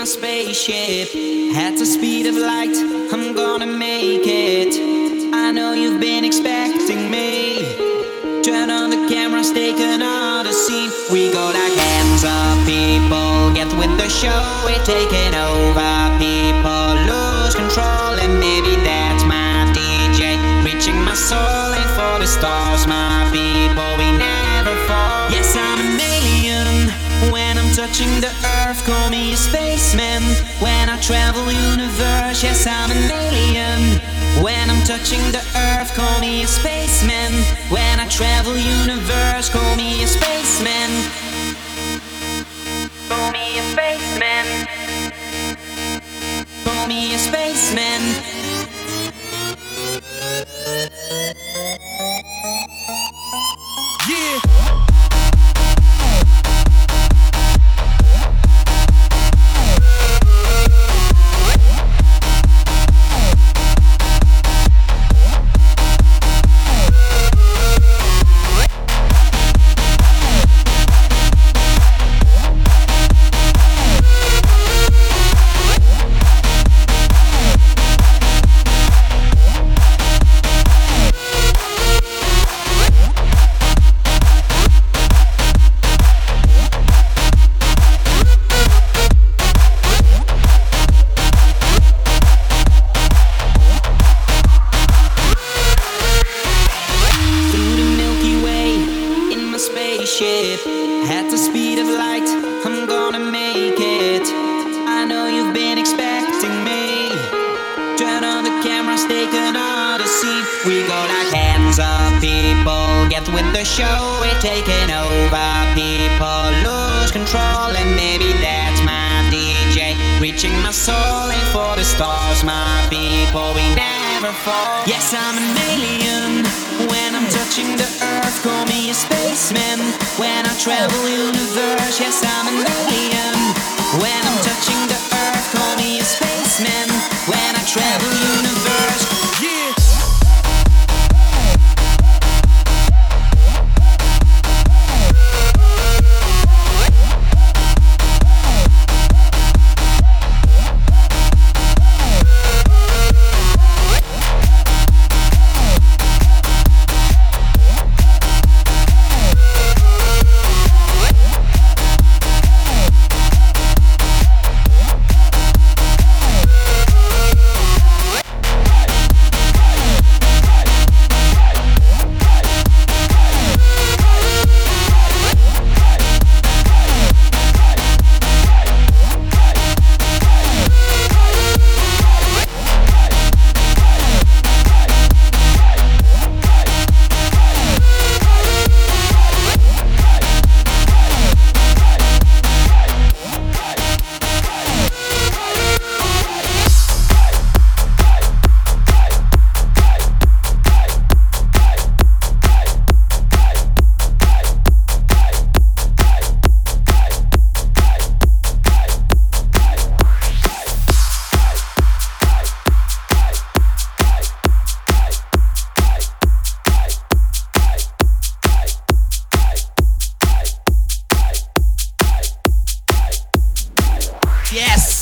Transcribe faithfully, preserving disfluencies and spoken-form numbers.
my spaceship at the speed of light. I'm gonna make it. I know you've been expecting me. Turn on the cameras, take another scene. We go like hands up, people. Get with the show, we're taking over. People lose control, and maybe that's my D J. Reaching my soul, aim for the stars, my people. We never fall. Yes, I'm an alien. When I'm touching the earth, call me a spaceman. When I travel universe, yes, I'm an alien. When I'm touching the earth, call me a spaceman. When I travel universe, call me a spaceman. Call me a spaceman. Call me a spaceman. Yeah. At the speed of light, I'm gonna make it. I know you've been expecting me. Turn on the cameras, take another scene. We go like hands up, people. Get with the show, we're taking over. People lose control, and maybe that's my D J. Reaching my soul, aim for the stars, my people. We never fall. Yes, I'm an alien. When I'm touching the earth, call me a spaceman. When I travel universe, yes, I'm an alien. When I'm touching the earth, call me a spaceman. When I travel universe, yeah. Yes.